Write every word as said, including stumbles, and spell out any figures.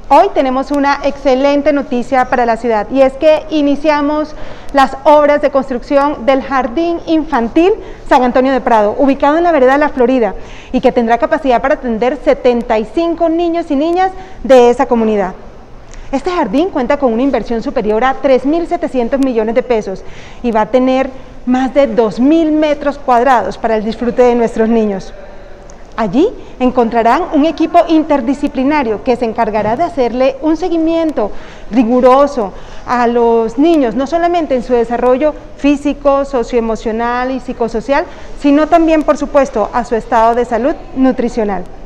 Hoy tenemos una excelente noticia para la ciudad y es que iniciamos las obras de construcción del Jardín Infantil San Antonio de Prado, ubicado en la vereda La Florida y que tendrá capacidad para atender setenta y cinco niños y niñas de esa comunidad. Este jardín cuenta con una inversión superior a tres mil setecientos millones de pesos y va a tener más de dos mil metros cuadrados para el disfrute de nuestros niños. Allí encontrarán un equipo interdisciplinario que se encargará de hacerle un seguimiento riguroso a los niños, no solamente en su desarrollo físico, socioemocional y psicosocial, sino también, por supuesto, a su estado de salud nutricional.